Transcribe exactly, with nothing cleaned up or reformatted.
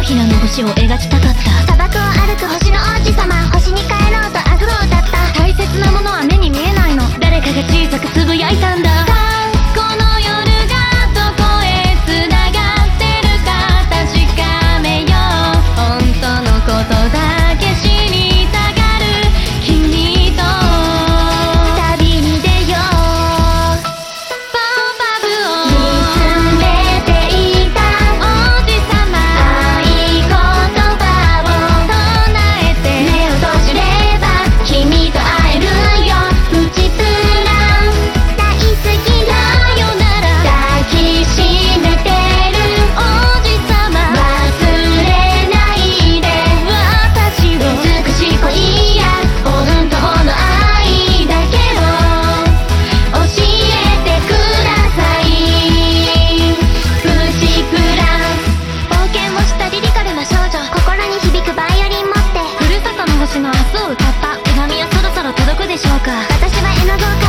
ひらの星を描きたかった。 砂漠を歩く星の王子様、星に帰ろうとアフロを歌った。 大切なものは目に見えないの、誰かが小さくつぶやいたんだ。さあこの夜がどこへつながってるか確かめよう。本当のことだけ知りたがる君と旅に出よう。 パオパブを見つめていた王子様、 合言葉を唱えて目を閉じれば君と会えるよ。プチプラン大好きなさよなら抱きしめてる王子様、 忘れないで私を美しい恋や本当の愛だけを教えてください。プチプラン冒険をしたリリカルな少女、心に響くバイオリン持ってふるさとの星の明日を歌った手紙はそろそろ届くでしょうか。 私は絵の具を